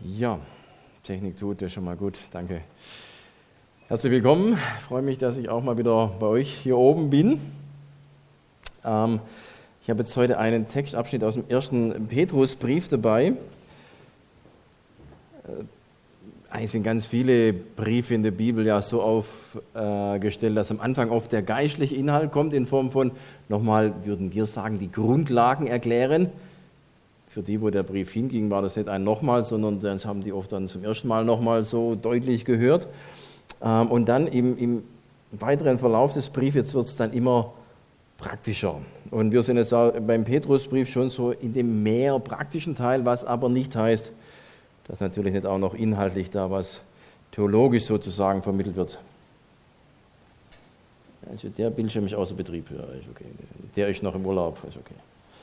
Ja, Technik tut ja schon mal gut, danke. Herzlich willkommen, ich freue mich, dass ich auch mal wieder bei euch hier oben bin. Ich habe jetzt heute einen Textabschnitt aus dem 1. Petrusbrief dabei. Eigentlich sind ganz viele Briefe in der Bibel ja so aufgestellt, dass am Anfang oft der geistliche Inhalt kommt in Form von, nochmal würden wir sagen, die Grundlagen erklären. Für die, wo der Brief hinging, war das nicht ein nochmal, sondern das haben die oft dann zum ersten Mal nochmal so deutlich gehört. Und dann im weiteren Verlauf des Briefes wird es dann immer praktischer. Und wir sind jetzt auch beim Petrusbrief schon so in dem mehr praktischen Teil, was aber nicht heißt, dass natürlich nicht auch noch inhaltlich da was theologisch sozusagen vermittelt wird. Also der Bildschirm ist außer Betrieb, ja, ist okay. Der ist noch im Urlaub, ist okay.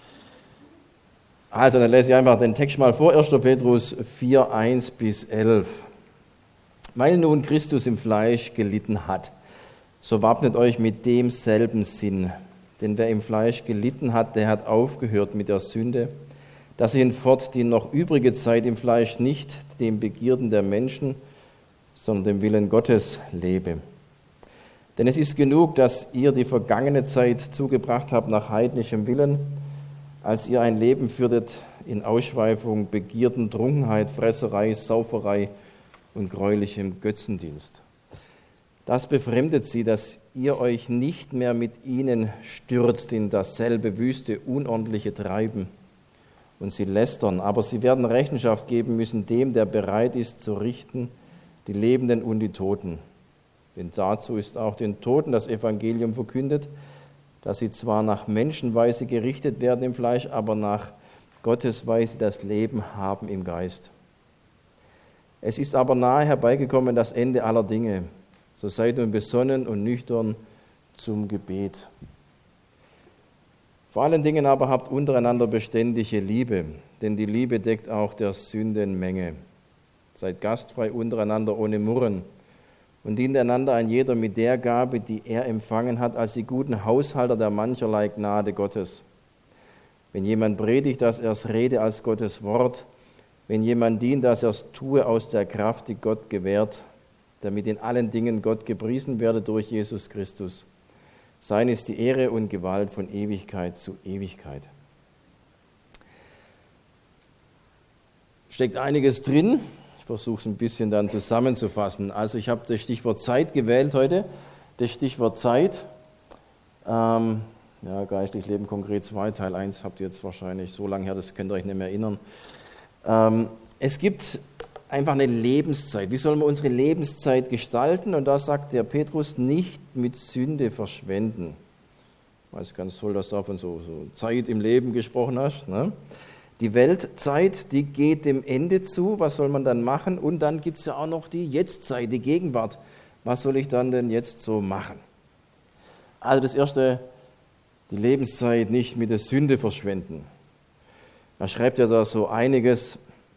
Also, dann lese ich einfach den Text mal vor, 1. Petrus 4, 1-11. Weil nun Christus im Fleisch gelitten hat, so wappnet euch mit demselben Sinn. Denn wer im Fleisch gelitten hat, der hat aufgehört mit der Sünde, dass er hinfort die noch übrige Zeit im Fleisch nicht den Begierden der Menschen, sondern dem Willen Gottes lebe. Denn es ist genug, dass ihr die vergangene Zeit zugebracht habt nach heidnischem Willen, als ihr ein Leben führtet in Ausschweifung, Begierden, Trunkenheit, Fresserei, Sauferei und greulichem Götzendienst. Das befremdet sie, dass ihr euch nicht mehr mit ihnen stürzt in dasselbe wüste, unordentliche Treiben und sie lästern, aber sie werden Rechenschaft geben müssen dem, der bereit ist zu richten, die Lebenden und die Toten. Denn dazu ist auch den Toten das Evangelium verkündet, dass sie zwar nach Menschenweise gerichtet werden im Fleisch, aber nach Gottes Weise das Leben haben im Geist. Es ist aber nahe herbeigekommen das Ende aller Dinge. So seid nun besonnen und nüchtern zum Gebet. Vor allen Dingen aber habt untereinander beständige Liebe, denn die Liebe deckt auch der Sündenmenge. Seid gastfrei untereinander ohne Murren und dient einander ein jeder mit der Gabe, die er empfangen hat, als die guten Haushalter der mancherlei Gnade Gottes. Wenn jemand predigt, dass er es rede als Gottes Wort, wenn jemand dient, dass er es tue aus der Kraft, die Gott gewährt, damit in allen Dingen Gott gepriesen werde durch Jesus Christus. Sein ist die Ehre und Gewalt von Ewigkeit zu Ewigkeit. Steckt einiges drin. Ich versuche es ein bisschen dann zusammenzufassen. Also ich habe das Stichwort Zeit gewählt heute. Das Stichwort Zeit. Geistlich Leben konkret 2, Teil 1 habt ihr jetzt wahrscheinlich so lange her, das könnt ihr euch nicht mehr erinnern. Es gibt einfach eine Lebenszeit. Wie sollen wir unsere Lebenszeit gestalten? Und da sagt der Petrus, nicht mit Sünde verschwenden. Ich weiß ganz toll, dass du davon so Zeit im Leben gesprochen hast, ne? Die Weltzeit, die geht dem Ende zu. Was soll man dann machen? Und dann gibt es ja auch noch die Jetztzeit, die Gegenwart. Was soll ich dann denn jetzt so machen? Also das Erste, die Lebenszeit nicht mit der Sünde verschwenden. Er schreibt ja da so einiges,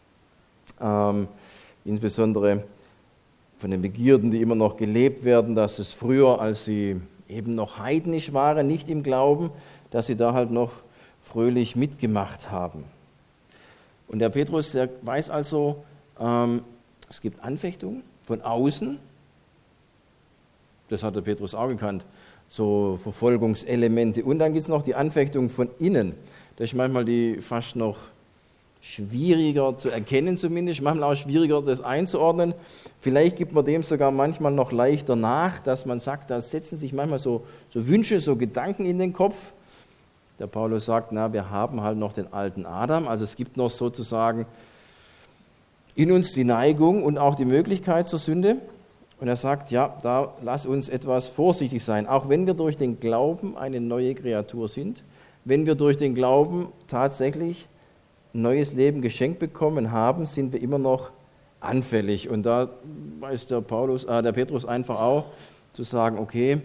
insbesondere von den Begierden, die immer noch gelebt werden, dass es früher, als sie eben noch heidnisch waren, nicht im Glauben, dass sie da halt noch fröhlich mitgemacht haben. Und der Petrus, der weiß also, es gibt Anfechtungen von außen, das hat der Petrus auch gekannt, so Verfolgungselemente. Und dann gibt es noch die Anfechtung von innen. Das ist manchmal die fast noch schwieriger zu erkennen zumindest, manchmal auch schwieriger das einzuordnen. Vielleicht gibt man dem sogar manchmal noch leichter nach, dass man sagt, da setzen sich manchmal so Wünsche, so Gedanken in den Kopf. Der Paulus sagt, wir haben halt noch den alten Adam, also es gibt noch sozusagen in uns die Neigung und auch die Möglichkeit zur Sünde. Und er sagt, da lass uns etwas vorsichtig sein, auch wenn wir durch den Glauben eine neue Kreatur sind, wenn wir durch den Glauben tatsächlich ein neues Leben geschenkt bekommen haben, sind wir immer noch anfällig. Und da weiß der Petrus einfach auch zu sagen, okay,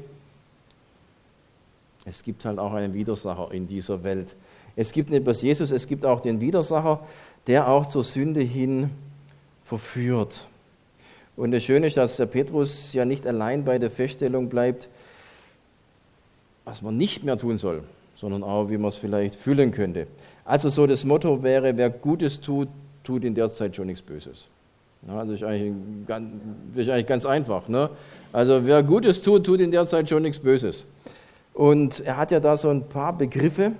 es gibt halt auch einen Widersacher in dieser Welt. Es gibt nicht bloß Jesus, es gibt auch den Widersacher, der auch zur Sünde hin verführt. Und das Schöne ist, dass der Petrus ja nicht allein bei der Feststellung bleibt, was man nicht mehr tun soll, sondern auch, wie man es vielleicht fühlen könnte. Also so das Motto wäre, wer Gutes tut, tut in der Zeit schon nichts Böses. Ja, das ist eigentlich ganz einfach. Ne? Also wer Gutes tut, tut in der Zeit schon nichts Böses. Und er hat ja da so ein paar Begriffe,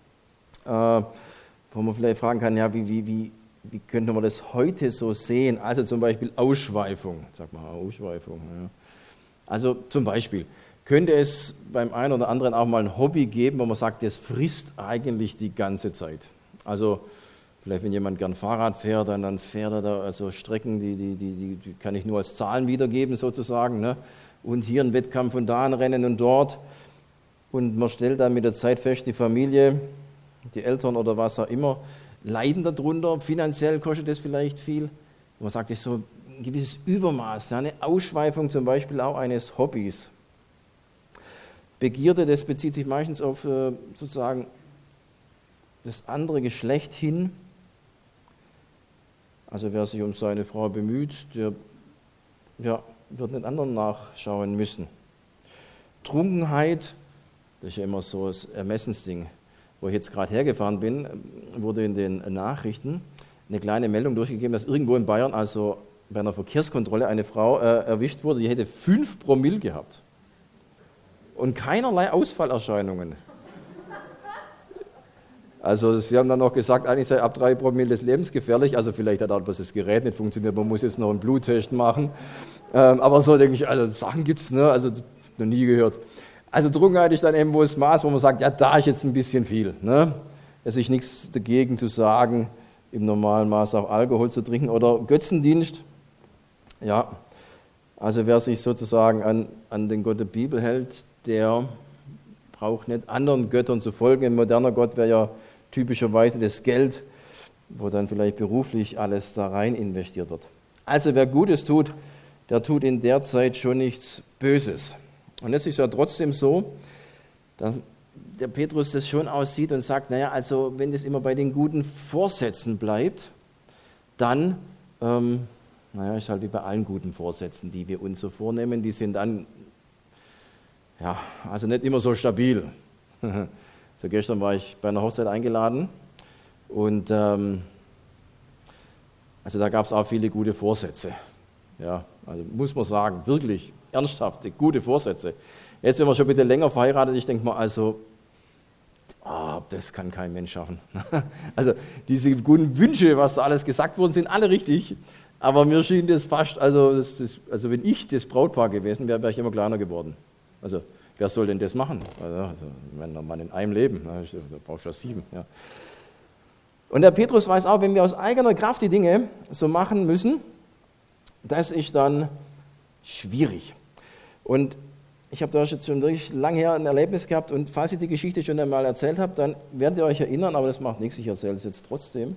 wo man vielleicht fragen kann, ja, wie könnte man das heute so sehen? Also zum Beispiel Ausschweifung. Sag mal, Ausschweifung. Ja. Also zum Beispiel, könnte es beim einen oder anderen auch mal ein Hobby geben, wo man sagt, das frisst eigentlich die ganze Zeit. Also vielleicht, wenn jemand gern Fahrrad fährt, dann fährt er da also Strecken, die kann ich nur als Zahlen wiedergeben sozusagen. Ne? Und hier ein Wettkampf und da ein Rennen und dort. Und man stellt dann mit der Zeit fest, die Familie, die Eltern oder was auch immer, leiden darunter. Finanziell kostet das vielleicht viel. Und man sagt, das ist so ein gewisses Übermaß, ja? Eine Ausschweifung zum Beispiel auch eines Hobbys. Begierde, das bezieht sich meistens auf sozusagen das andere Geschlecht hin. Also wer sich um seine Frau bemüht, der wird den anderen nachschauen müssen. Trunkenheit, das ist ja immer so das Ermessensding. Wo ich jetzt gerade hergefahren bin, wurde in den Nachrichten eine kleine Meldung durchgegeben, dass irgendwo in Bayern, also bei einer Verkehrskontrolle, eine Frau erwischt wurde, die hätte 5 Promille gehabt. Und keinerlei Ausfallerscheinungen. Also sie haben dann noch gesagt, eigentlich sei ab 3 Promille des Lebens gefährlich. Also vielleicht hat auch das Gerät nicht funktioniert, man muss jetzt noch einen Bluttest machen. Aber so denke ich, also Sachen gibt es, ne? Also noch nie gehört. Also Trunkenheit ist dann eben wohl das Maß, wo man sagt, ja, da ist jetzt ein bisschen viel. Ne? Es ist nichts dagegen zu sagen, im normalen Maß auch Alkohol zu trinken oder Götzendienst. Ja, also wer sich sozusagen an den Gott der Bibel hält, der braucht nicht anderen Göttern zu folgen. Ein moderner Gott wäre ja typischerweise das Geld, wo dann vielleicht beruflich alles da rein investiert wird. Also wer Gutes tut, der tut in der Zeit schon nichts Böses. Und jetzt ist es ja trotzdem so, dass der Petrus das schon aussieht und sagt, naja, also wenn das immer bei den guten Vorsätzen bleibt, dann, ist halt wie bei allen guten Vorsätzen, die wir uns so vornehmen, die sind dann, ja, also nicht immer so stabil. So gestern war ich bei einer Hochzeit eingeladen und also da gab es auch viele gute Vorsätze. Ja, also muss man sagen, wirklich ernsthafte, gute Vorsätze. Jetzt, wenn man schon ein bisschen länger verheiratet ist, denkt man also, das kann kein Mensch schaffen. Also diese guten Wünsche, was da alles gesagt worden, sind alle richtig, aber mir schien das fast, also wenn ich das Brautpaar gewesen wäre, wäre ich immer kleiner geworden. Also wer soll denn das machen? Also wenn man in einem Leben, da brauchst du ja 7. Ja. Und der Petrus weiß auch, wenn wir aus eigener Kraft die Dinge so machen müssen, das ist dann schwierig. Und ich habe da jetzt schon wirklich lange her ein Erlebnis gehabt und falls ich die Geschichte schon einmal erzählt habe, dann werdet ihr euch erinnern, aber das macht nichts, ich erzähle es jetzt trotzdem.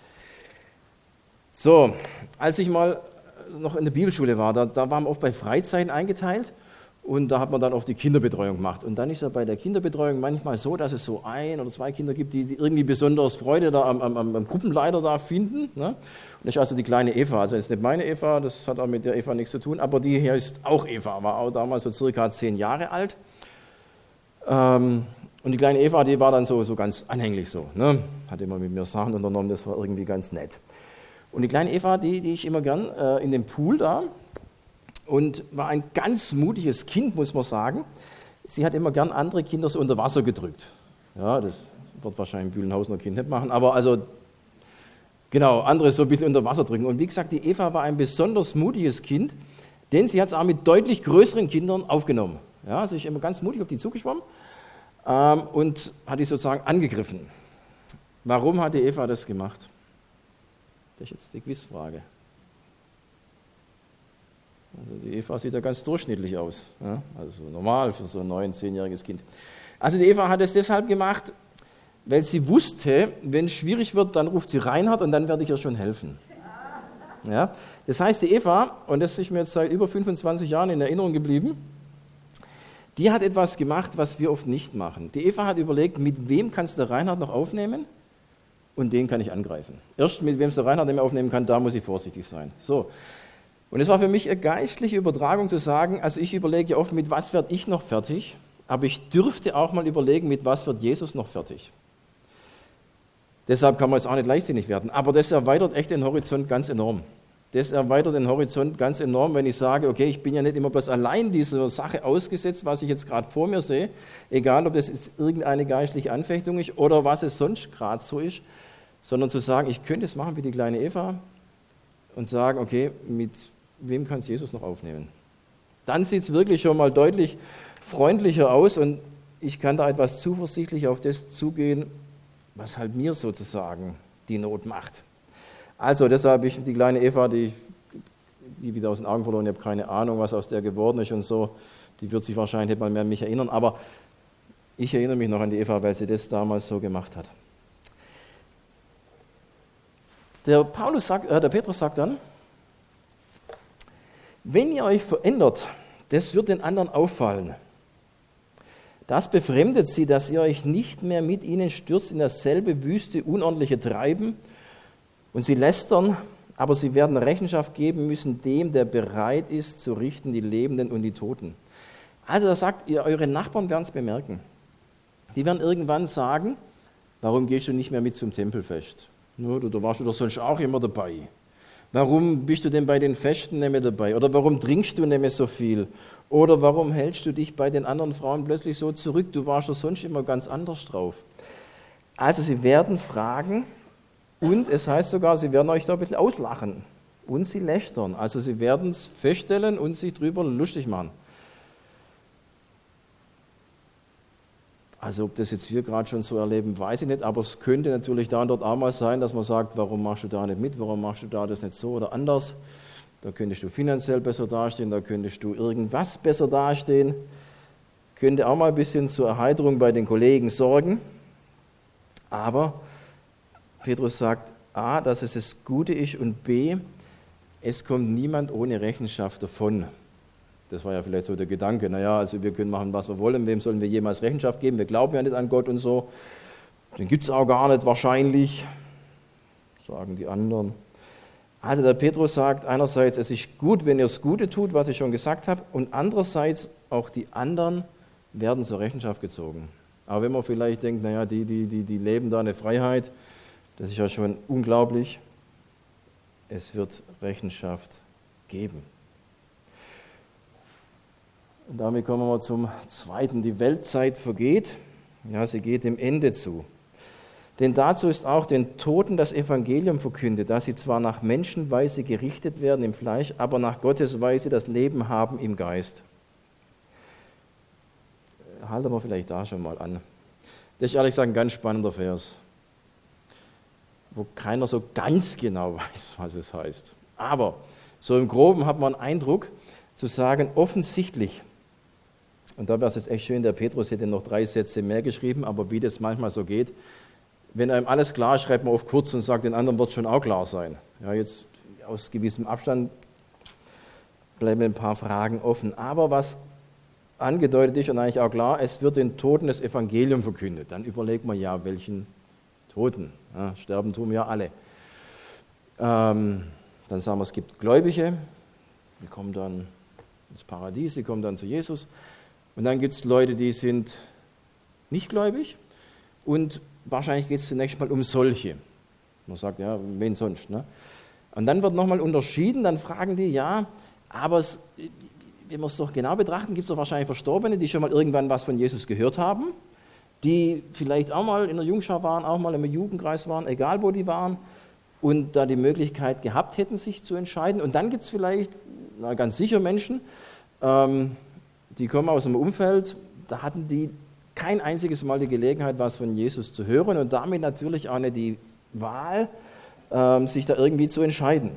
So, als ich mal noch in der Bibelschule war, da waren wir oft bei Freizeiten eingeteilt und da hat man dann oft die Kinderbetreuung gemacht. Und dann ist ja bei der Kinderbetreuung manchmal so, dass es so 1 oder 2 Kinder gibt, die irgendwie besonders Freude da am Gruppenleiter da finden. Ne? Und das ist also die kleine Eva, also jetzt nicht meine Eva, das hat auch mit der Eva nichts zu tun, aber die hier ist auch Eva, war auch damals so circa 10 Jahre alt. Und die kleine Eva, die war dann so ganz anhänglich so, ne? Hat immer mit mir Sachen unternommen, das war irgendwie ganz nett. Und die kleine Eva, die ich immer gern in dem Pool da, und war ein ganz mutiges Kind, muss man sagen. Sie hat immer gern andere Kinder so unter Wasser gedrückt. Ja, das wird wahrscheinlich ein Bühlenhausener Kind nicht machen, aber also, genau, andere so ein bisschen unter Wasser drücken. Und wie gesagt, die Eva war ein besonders mutiges Kind, denn sie hat es auch mit deutlich größeren Kindern aufgenommen. Ja, sie ist immer ganz mutig auf die zugeschwommen und hat die sozusagen angegriffen. Warum hat die Eva das gemacht? Das ist jetzt die Quizfrage. Also die Eva sieht ja ganz durchschnittlich aus, ja? Also normal für so ein 9-, 10-jähriges Kind. Also die Eva hat es deshalb gemacht, weil sie wusste, wenn es schwierig wird, dann ruft sie Reinhard und dann werde ich ihr schon helfen. Ja? Das heißt, die Eva, und das ist mir jetzt seit über 25 Jahren in Erinnerung geblieben, die hat etwas gemacht, was wir oft nicht machen. Die Eva hat überlegt, mit wem kannst du Reinhard noch aufnehmen und den kann ich angreifen. Erst mit wem es der Reinhard nicht mehr aufnehmen kann, da muss ich vorsichtig sein. So. Und es war für mich eine geistliche Übertragung zu sagen, also ich überlege oft, mit was werde ich noch fertig, aber ich dürfte auch mal überlegen, mit was wird Jesus noch fertig. Deshalb kann man jetzt auch nicht leichtsinnig werden. Aber das erweitert echt den Horizont ganz enorm. Das erweitert den Horizont ganz enorm, wenn ich sage, okay, ich bin ja nicht immer bloß allein dieser Sache ausgesetzt, was ich jetzt gerade vor mir sehe, egal ob das jetzt irgendeine geistliche Anfechtung ist oder was es sonst gerade so ist, sondern zu sagen, ich könnte es machen wie die kleine Eva und sagen, okay, mit wem kann es Jesus noch aufnehmen? Dann sieht es wirklich schon mal deutlich freundlicher aus und ich kann da etwas zuversichtlich auf das zugehen, was halt mir sozusagen die Not macht. Also deshalb ich die kleine Eva, die wieder aus den Augen verloren, ich habe keine Ahnung, was aus der geworden ist und so, die wird sich wahrscheinlich nicht mal mehr an mich erinnern, aber ich erinnere mich noch an die Eva, weil sie das damals so gemacht hat. Der Petrus sagt dann, wenn ihr euch verändert, das wird den anderen auffallen. Das befremdet sie, dass ihr euch nicht mehr mit ihnen stürzt in dasselbe wüste, unordentliche Treiben und sie lästern, aber sie werden Rechenschaft geben müssen dem, der bereit ist, zu richten die Lebenden und die Toten. Also da sagt ihr, eure Nachbarn werden es bemerken. Die werden irgendwann sagen, warum gehst du nicht mehr mit zum Tempelfest? No, da warst du doch sonst auch immer dabei. Warum bist du denn bei den Festen nicht mehr dabei? Oder warum trinkst du nicht mehr so viel? Oder warum hältst du dich bei den anderen Frauen plötzlich so zurück? Du warst doch sonst immer ganz anders drauf. Also sie werden fragen und es heißt sogar, sie werden euch da ein bisschen auslachen und sie lästern. Also sie werden es feststellen und sich drüber lustig machen. Also ob das jetzt wir gerade schon so erleben, weiß ich nicht, aber es könnte natürlich da und dort auch mal sein, dass man sagt, warum machst du da nicht mit, warum machst du da das nicht so oder anders. Da könntest du finanziell besser dastehen, da könntest du irgendwas besser dastehen. Könnte auch mal ein bisschen zur Erheiterung bei den Kollegen sorgen. Aber Petrus sagt, A, dass es das Gute ist und B, es kommt niemand ohne Rechenschaft davon. Das war ja vielleicht so der Gedanke, naja, also wir können machen, was wir wollen, wem sollen wir jemals Rechenschaft geben, wir glauben ja nicht an Gott und so. Den gibt es auch gar nicht wahrscheinlich, sagen die anderen. Also der Petrus sagt einerseits, es ist gut, wenn ihr das Gute tut, was ich schon gesagt habe, und andererseits auch die anderen werden zur Rechenschaft gezogen. Aber wenn man vielleicht denkt, naja, die leben da eine Freiheit, das ist ja schon unglaublich, es wird Rechenschaft geben. Und damit kommen wir zum Zweiten. Die Weltzeit vergeht, ja, sie geht dem Ende zu. Denn dazu ist auch den Toten das Evangelium verkündet, dass sie zwar nach Menschenweise gerichtet werden im Fleisch, aber nach Gottes Weise das Leben haben im Geist. Halten wir vielleicht da schon mal an. Das ist ehrlich gesagt ein ganz spannender Vers, wo keiner so ganz genau weiß, was es heißt. Aber so im Groben hat man einen Eindruck, zu sagen, offensichtlich. Und da wäre es jetzt echt schön, der Petrus hätte noch 3 Sätze mehr geschrieben, aber wie das manchmal so geht, wenn einem alles klar ist, schreibt man auf kurz und sagt, den anderen wird schon auch klar sein. Ja, jetzt aus gewissem Abstand bleiben ein paar Fragen offen. Aber was angedeutet ist und eigentlich auch klar, es wird den Toten das Evangelium verkündet. Dann überlegt man ja, welchen Toten. Ja, sterben tun wir ja alle. Dann sagen wir, es gibt Gläubige, die kommen dann ins Paradies, die kommen dann zu Jesus. Und dann gibt es Leute, die sind nicht gläubig und wahrscheinlich geht es zunächst mal um solche. Man sagt, ja, wen sonst? Ne? Und dann wird nochmal unterschieden, dann fragen die, ja, aber wenn wir es doch genau betrachten, gibt es doch wahrscheinlich Verstorbene, die schon mal irgendwann was von Jesus gehört haben, die vielleicht auch mal in der Jungschar waren, auch mal im Jugendkreis waren, egal wo die waren, und da die Möglichkeit gehabt hätten, sich zu entscheiden. Und dann gibt es vielleicht, ganz sicher Menschen, die kommen aus einem Umfeld, da hatten die kein einziges Mal die Gelegenheit, was von Jesus zu hören und damit natürlich auch nicht die Wahl, sich da irgendwie zu entscheiden.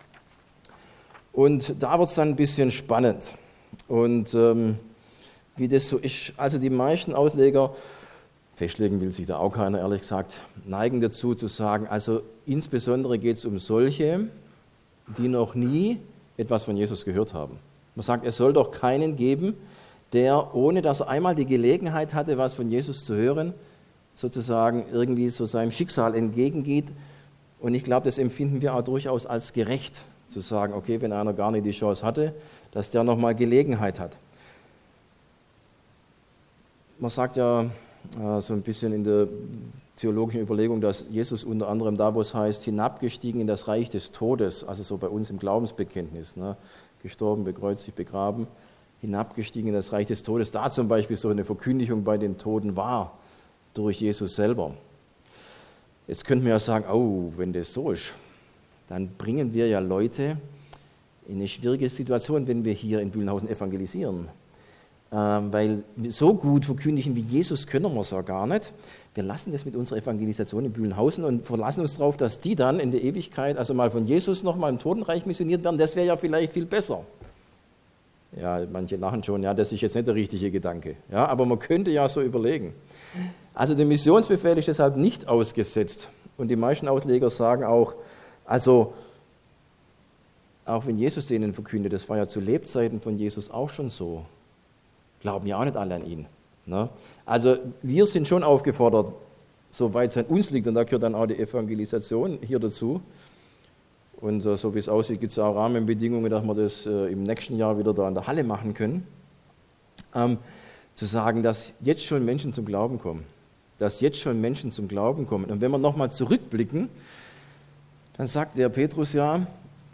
Und da wird es dann ein bisschen spannend. Und wie das so ist, also die meisten Ausleger, festlegen will sich da auch keiner, ehrlich gesagt, neigen dazu zu sagen, also insbesondere geht es um solche, die noch nie etwas von Jesus gehört haben. Man sagt, es soll doch keinen geben, der, ohne dass er einmal die Gelegenheit hatte, was von Jesus zu hören, sozusagen irgendwie so seinem Schicksal entgegengeht. Und ich glaube, das empfinden wir auch durchaus als gerecht, zu sagen, okay, wenn einer gar nicht die Chance hatte, dass der nochmal Gelegenheit hat. Man sagt ja so ein bisschen in der theologischen Überlegung, dass Jesus unter anderem da, wo es heißt, hinabgestiegen in das Reich des Todes, also so bei uns im Glaubensbekenntnis, ne? Gestorben, bekreuzigt, begraben, hinabgestiegen in das Reich des Todes, da zum Beispiel so eine Verkündigung bei den Toten war, durch Jesus selber. Jetzt könnten wir ja sagen, oh, wenn das so ist, dann bringen wir ja Leute in eine schwierige Situation, wenn wir hier in Bühlenhausen evangelisieren. Weil so gut verkündigen wie Jesus können wir es ja gar nicht. Wir lassen das mit unserer Evangelisation in Bühlenhausen und verlassen uns darauf, dass die dann in der Ewigkeit, also mal von Jesus noch mal im Totenreich missioniert werden. Das wäre ja vielleicht viel besser. Ja, manche lachen schon, ja, das ist jetzt nicht der richtige Gedanke. Ja, aber man könnte ja so überlegen. Also der Missionsbefehl ist deshalb nicht ausgesetzt. Und die meisten Ausleger sagen auch, also auch wenn Jesus denen verkündet, das war ja zu Lebzeiten von Jesus auch schon so, glauben ja auch nicht alle an ihn. Ne? Also wir sind schon aufgefordert, soweit es an uns liegt, und da gehört dann auch die Evangelisation hier dazu. Und so wie es aussieht, gibt es auch Rahmenbedingungen, dass wir das im nächsten Jahr wieder da in der Halle machen können, zu sagen, dass jetzt schon Menschen zum Glauben kommen. Dass jetzt schon Menschen zum Glauben kommen. Und wenn wir nochmal zurückblicken, dann sagt der Petrus ja,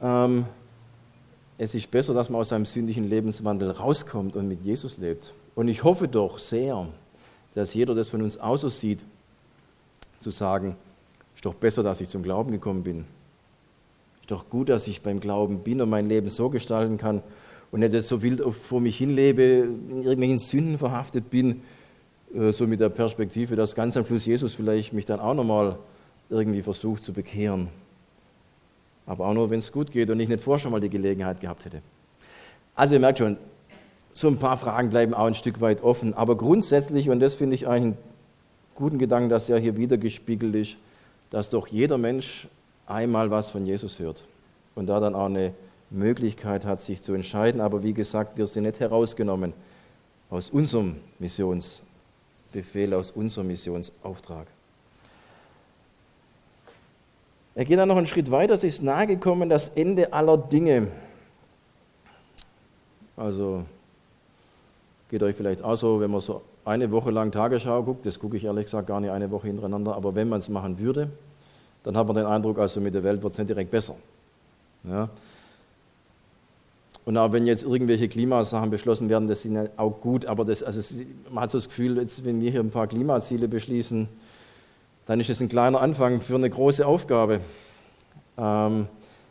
es ist besser, dass man aus seinem sündigen Lebenswandel rauskommt und mit Jesus lebt. Und ich hoffe doch sehr, dass jeder das von uns auch so sieht, zu sagen, ist doch besser, dass ich zum Glauben gekommen bin. Ist doch gut, dass ich beim Glauben bin und mein Leben so gestalten kann und nicht jetzt so wild vor mich hinlebe, in irgendwelchen Sünden verhaftet bin, so mit der Perspektive, dass ganz am Schluss Jesus vielleicht mich dann auch nochmal irgendwie versucht zu bekehren. Aber auch nur, wenn es gut geht und ich nicht vorher schon mal die Gelegenheit gehabt hätte. Also ihr merkt schon, so ein paar Fragen bleiben auch ein Stück weit offen. Aber grundsätzlich, und das finde ich eigentlich einen guten Gedanken, dass ja hier wieder gespiegelt ist, dass doch jeder Mensch einmal was von Jesus hört. Und da dann auch eine Möglichkeit hat, sich zu entscheiden. Aber wie gesagt, wir sind nicht herausgenommen aus unserem Missionsbefehl, aus unserem Missionsauftrag. Er geht dann noch einen Schritt weiter, es ist nahegekommen das Ende aller Dinge. Also geht euch vielleicht auch so, wenn man so eine Woche lang Tagesschau guckt, das gucke ich ehrlich gesagt gar nicht eine Woche hintereinander, aber wenn man es machen würde, dann hat man den Eindruck, also mit der Welt wird es nicht direkt besser. Ja. Und auch wenn jetzt irgendwelche Klimasachen beschlossen werden, das sind ja auch gut, aber man hat so das Gefühl, jetzt, wenn wir hier ein paar Klimaziele beschließen, dann ist es ein kleiner Anfang für eine große Aufgabe. Der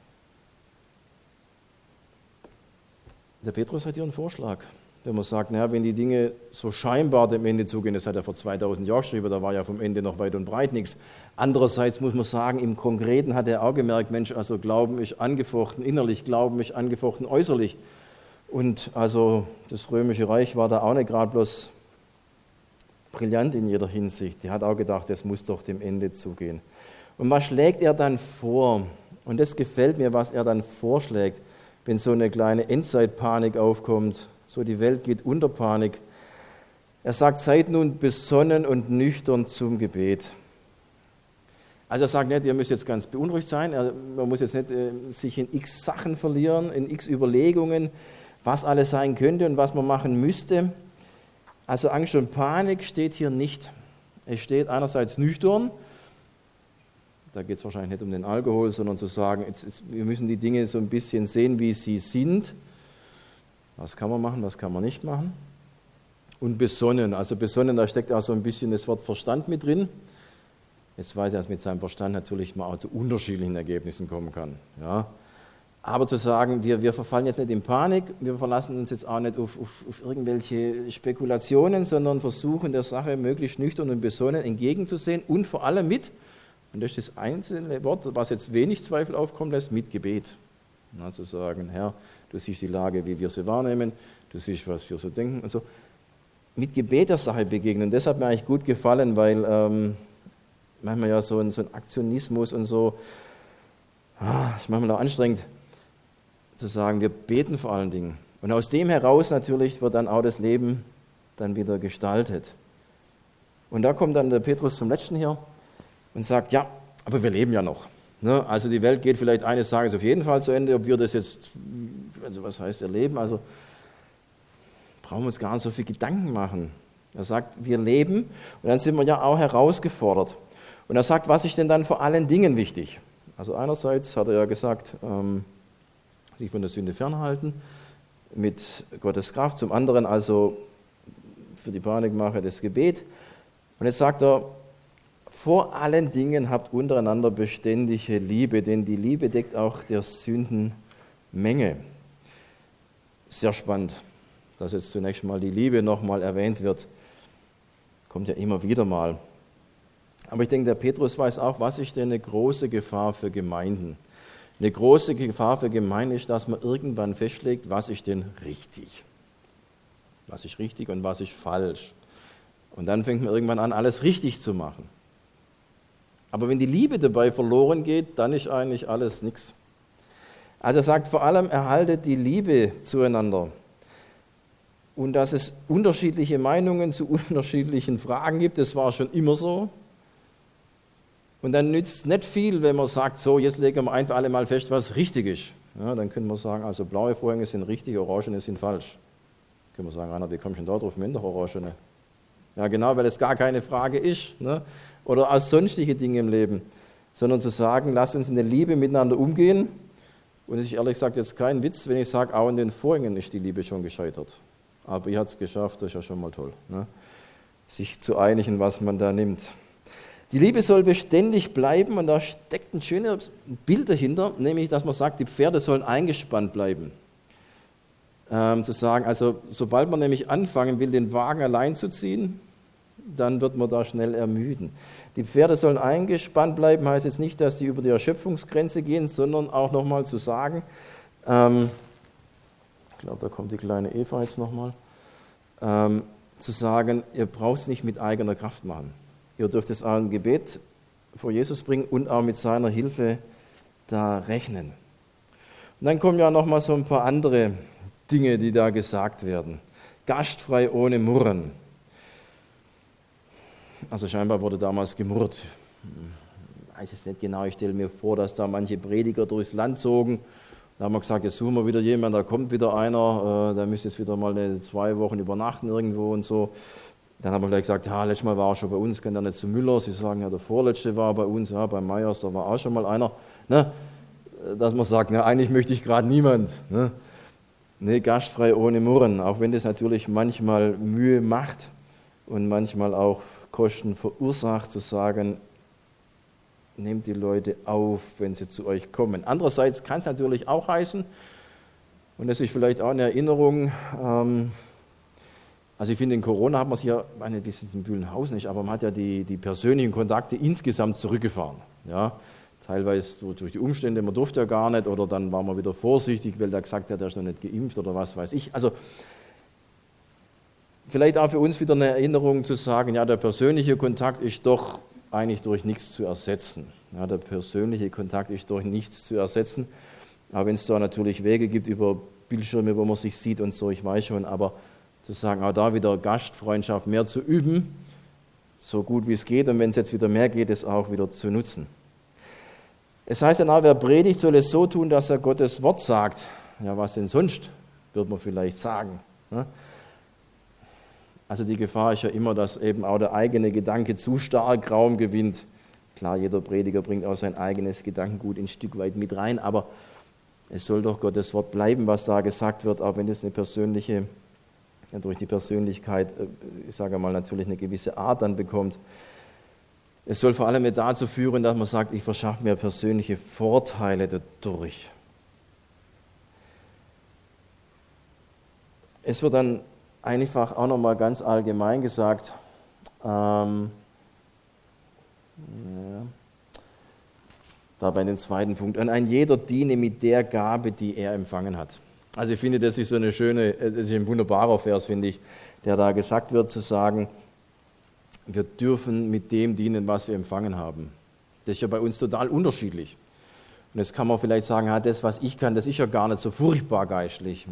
Petrus hat hier einen Vorschlag. Wenn man sagt, naja, wenn die Dinge so scheinbar dem Ende zugehen, das hat er vor 2000 Jahren geschrieben, da war ja vom Ende noch weit und breit nichts. Andererseits muss man sagen, im Konkreten hat er auch gemerkt, Mensch, also Glauben ist angefochten innerlich, Glauben ist angefochten äußerlich. Und also das Römische Reich war da auch nicht gerade bloß brillant in jeder Hinsicht. Der hat auch gedacht, das muss doch dem Ende zugehen. Und was schlägt er dann vor? Und das gefällt mir, was er dann vorschlägt, wenn so eine kleine Endzeitpanik aufkommt, so die Welt geht unter Panik. Er sagt, seid nun besonnen und nüchtern zum Gebet. Also er sagt nicht, ihr müsst jetzt ganz beunruhigt sein, man muss jetzt nicht sich in x Sachen verlieren, in x Überlegungen, was alles sein könnte und was man machen müsste. Also Angst und Panik steht hier nicht. Es steht einerseits nüchtern, da geht es wahrscheinlich nicht um den Alkohol, sondern zu sagen, wir müssen die Dinge so ein bisschen sehen, wie sie sind. Was kann man machen, was kann man nicht machen? Und besonnen, also besonnen, da steckt auch so ein bisschen das Wort Verstand mit drin. Jetzt weiß er, dass mit seinem Verstand natürlich mal auch zu unterschiedlichen Ergebnissen kommen kann. Ja. Aber zu sagen, wir verfallen jetzt nicht in Panik, wir verlassen uns jetzt auch nicht auf irgendwelche Spekulationen, sondern versuchen der Sache möglichst nüchtern und besonnen entgegenzusehen und vor allem mit, und das ist das einzelne Wort, was jetzt wenig Zweifel aufkommen lässt, mit Gebet. Na, zu sagen, Herr, du siehst die Lage, wie wir sie wahrnehmen, du siehst, was wir so denken und so. Mit Gebet der Sache begegnen, das hat mir eigentlich gut gefallen, weil manchmal ja so ein Aktionismus und so, ist manchmal auch anstrengend, zu sagen, wir beten vor allen Dingen. Und aus dem heraus natürlich wird dann auch das Leben dann wieder gestaltet. Und da kommt dann der Petrus zum Letzten hier und sagt, ja, aber wir leben ja noch. Ne? Also die Welt geht vielleicht eines Tages auf jeden Fall zu Ende, ob wir das jetzt, also was heißt erleben, also brauchen wir uns gar nicht so viel Gedanken machen. Er sagt, wir leben und dann sind wir ja auch herausgefordert. Und er sagt, was ist denn dann vor allen Dingen wichtig? Also einerseits hat er ja gesagt, sich von der Sünde fernhalten, mit Gottes Kraft. Zum anderen also für die Panikmache das Gebet. Und jetzt sagt er, vor allen Dingen habt untereinander beständige Liebe, denn die Liebe deckt auch der Sündenmenge. Sehr spannend, dass jetzt zunächst mal die Liebe nochmal erwähnt wird. Kommt ja immer wieder mal. Aber ich denke, der Petrus weiß auch, was ist denn eine große Gefahr für Gemeinden? Eine große Gefahr für Gemeinden ist, dass man irgendwann festlegt, was ist denn richtig? Was ist richtig und was ist falsch? Und dann fängt man irgendwann an, alles richtig zu machen. Aber wenn die Liebe dabei verloren geht, dann ist eigentlich alles nichts. Also er sagt vor allem, erhaltet die Liebe zueinander. Und dass es unterschiedliche Meinungen zu unterschiedlichen Fragen gibt, das war schon immer so. Und dann nützt es nicht viel, wenn man sagt, so, jetzt legen wir ein für alle Mal fest, was richtig ist. Ja, dann können wir sagen, also blaue Vorhänge sind richtig, orangene sind falsch. Können wir sagen, Rainer, wie kommst du denn da drauf, minder orangene? Ja, genau, weil es gar keine Frage ist. Ne? Oder als sonstige Dinge im Leben. Sondern zu sagen, lass uns in der Liebe miteinander umgehen. Und es ist ehrlich gesagt jetzt kein Witz, wenn ich sage, auch in den Vorhängen ist die Liebe schon gescheitert. Aber ihr habt es geschafft, das ist ja schon mal toll. Ne? Sich zu einigen, was man da nimmt. Die Liebe soll beständig bleiben und da steckt ein schönes Bild dahinter, nämlich, dass man sagt, die Pferde sollen eingespannt bleiben. Zu sagen, also sobald man nämlich anfangen will, den Wagen allein zu ziehen, dann wird man da schnell ermüden. Die Pferde sollen eingespannt bleiben, heißt jetzt nicht, dass die über die Erschöpfungsgrenze gehen, sondern auch nochmal zu sagen, ich glaube, da kommt die kleine Eva jetzt nochmal, zu sagen, ihr braucht es nicht mit eigener Kraft machen. Ihr dürft es auch im Gebet vor Jesus bringen und auch mit seiner Hilfe da rechnen. Und dann kommen ja nochmal so ein paar andere Dinge, die da gesagt werden. Gastfrei ohne Murren. Also scheinbar wurde damals gemurrt. Ich weiß es nicht genau, ich stelle mir vor, dass da manche Prediger durchs Land zogen. Da haben wir gesagt, jetzt suchen wir wieder jemanden, da kommt wieder einer, der müsste jetzt wieder mal 2 Wochen übernachten irgendwo und so. Dann haben wir gleich gesagt, ja, letztes Mal war er schon bei uns, kann der nicht zu Müller. Sie sagen, ja, der Vorletzte war bei uns, ja, bei Meyers, da war auch schon mal einer. Ne? Dass man sagt, ne, eigentlich möchte ich gerade niemand. Ne, gastfrei ohne Murren, auch wenn das natürlich manchmal Mühe macht und manchmal auch Kosten verursacht, zu sagen, nehmt die Leute auf, wenn sie zu euch kommen. Andererseits kann es natürlich auch heißen, und das ist vielleicht auch eine Erinnerung, also ich finde, in Corona hat man sich ja, ich weiß nicht, in Bühlenhausen nicht, aber man hat ja die persönlichen Kontakte insgesamt zurückgefahren. Ja? Teilweise durch die Umstände, man durfte ja gar nicht, oder dann war man wieder vorsichtig, weil der gesagt hat, der ist noch nicht geimpft oder was weiß ich. Also vielleicht auch für uns wieder eine Erinnerung zu sagen, ja, der persönliche Kontakt ist doch eigentlich durch nichts zu ersetzen. Ja, der persönliche Kontakt ist durch nichts zu ersetzen. Aber wenn es da natürlich Wege gibt über Bildschirme, wo man sich sieht und so, ich weiß schon, aber zu sagen, auch da wieder Gastfreundschaft mehr zu üben, so gut wie es geht, und wenn es jetzt wieder mehr geht, es auch wieder zu nutzen. Es heißt dann auch, wer predigt, soll es so tun, dass er Gottes Wort sagt. Ja, was denn sonst, wird man vielleicht sagen. Ne? Also die Gefahr ist ja immer, dass eben auch der eigene Gedanke zu stark Raum gewinnt. Klar, jeder Prediger bringt auch sein eigenes Gedankengut ein Stück weit mit rein, aber es soll doch Gottes Wort bleiben, was da gesagt wird, auch wenn es eine persönliche, durch die Persönlichkeit, ich sage mal, natürlich eine gewisse Art dann bekommt. Es soll vor allem dazu führen, dass man sagt, ich verschaffe mir persönliche Vorteile dadurch. Es wird dann einfach auch nochmal ganz allgemein gesagt, da bei dem zweiten Punkt, und ein jeder diene mit der Gabe, die er empfangen hat. Also ich finde, das ist so das ist ein wunderbarer Vers, finde ich, der da gesagt wird, zu sagen, wir dürfen mit dem dienen, was wir empfangen haben. Das ist ja bei uns total unterschiedlich. Und jetzt kann man vielleicht sagen, das, was ich kann, das ist ja gar nicht so furchtbar geistlich.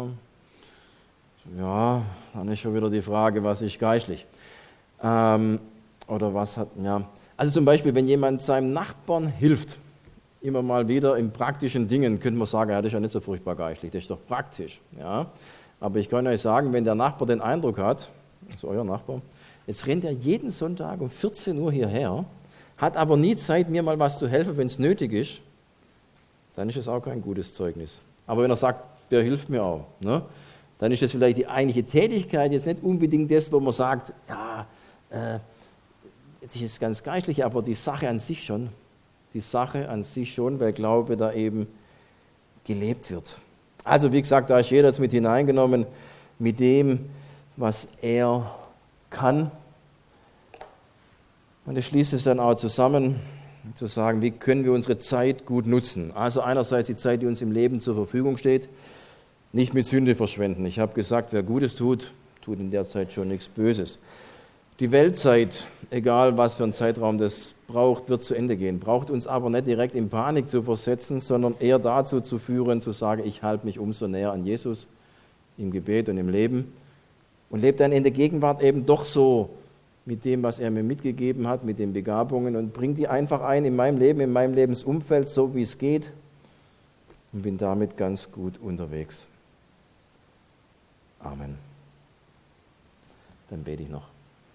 Ja, dann ist schon wieder die Frage, was ist geistlich? Oder was hat, ja. Also zum Beispiel, wenn jemand seinem Nachbarn hilft, immer mal wieder in praktischen Dingen, könnte man sagen, ja, das ist ja nicht so furchtbar geistlich, das ist doch praktisch. Ja. Aber ich kann euch sagen, wenn der Nachbar den Eindruck hat, das ist euer Nachbar, jetzt rennt er jeden Sonntag um 14 Uhr hierher, hat aber nie Zeit, mir mal was zu helfen, wenn es nötig ist, dann ist es auch kein gutes Zeugnis. Aber wenn er sagt, der hilft mir auch, ne, dann ist das vielleicht die eigentliche Tätigkeit jetzt nicht unbedingt das, wo man sagt, ja, das ist ganz geistlich, aber die Sache an sich schon. Die Sache an sich schon, weil Glaube da eben gelebt wird. Also wie gesagt, da ist jeder jetzt mit hineingenommen, mit dem, was er kann. Und es schließt es dann auch zusammen, zu sagen, wie können wir unsere Zeit gut nutzen. Also einerseits die Zeit, die uns im Leben zur Verfügung steht, nicht mit Sünde verschwenden. Ich habe gesagt, wer Gutes tut, tut in der Zeit schon nichts Böses. Die Weltzeit, egal was für ein Zeitraum das braucht, wird zu Ende gehen. Braucht uns aber nicht direkt in Panik zu versetzen, sondern eher dazu zu führen, zu sagen, ich halte mich umso näher an Jesus im Gebet und im Leben und lebe dann in der Gegenwart eben doch so mit dem, was er mir mitgegeben hat, mit den Begabungen und bringe die einfach ein in meinem Leben, in meinem Lebensumfeld, so wie es geht und bin damit ganz gut unterwegs. Amen. Dann bete ich noch.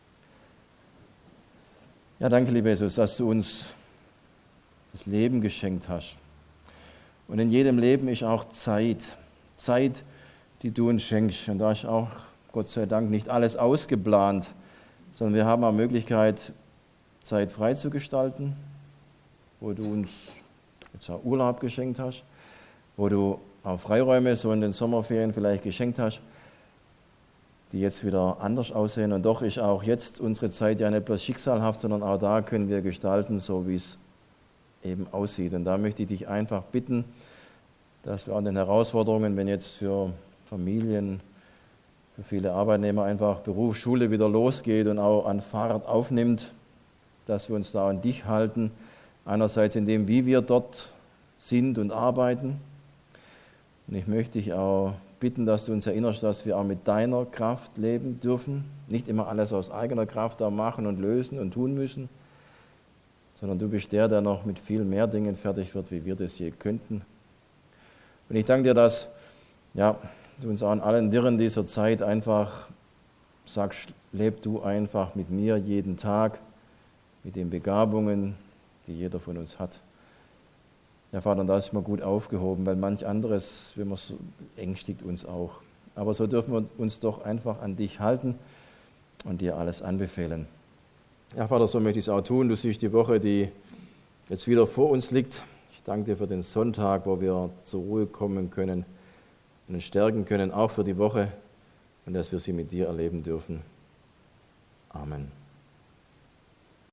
Ja, danke, lieber Jesus, dass du uns das Leben geschenkt hast. Und in jedem Leben ist auch Zeit, die du uns schenkst. Und da ist auch, Gott sei Dank, nicht alles ausgeplant, sondern wir haben auch Möglichkeit, Zeit frei zu gestalten, wo du uns jetzt auch Urlaub geschenkt hast, wo du auch Freiräume so in den Sommerferien vielleicht geschenkt hast, die jetzt wieder anders aussehen. Und doch ist auch jetzt unsere Zeit ja nicht bloß schicksalhaft, sondern auch da können wir gestalten, so wie es eben aussieht. Und da möchte ich dich einfach bitten, dass wir an den Herausforderungen, wenn jetzt für Familien, für viele Arbeitnehmer einfach Beruf, Schule wieder losgeht und auch an Fahrt aufnimmt, dass wir uns da an dich halten. Einerseits in dem, wie wir dort sind und arbeiten. Und ich möchte dich auch bitten, dass du uns erinnerst, dass wir auch mit deiner Kraft leben dürfen. Nicht immer alles aus eigener Kraft da machen und lösen und tun müssen, sondern du bist der noch mit viel mehr Dingen fertig wird, wie wir das je könnten. Und ich danke dir, dass du uns auch in allen Wirren dieser Zeit einfach sagst, leb du einfach mit mir jeden Tag, mit den Begabungen, die jeder von uns hat. Ja, Vater, da ist man gut aufgehoben, weil manch anderes, wenn man so ängstigt uns auch. Aber so dürfen wir uns doch einfach an dich halten und dir alles anbefehlen. Ja, Vater, so möchte ich es auch tun. Du siehst die Woche, die jetzt wieder vor uns liegt. Ich danke dir für den Sonntag, wo wir zur Ruhe kommen können und uns stärken können, auch für die Woche und dass wir sie mit dir erleben dürfen. Amen.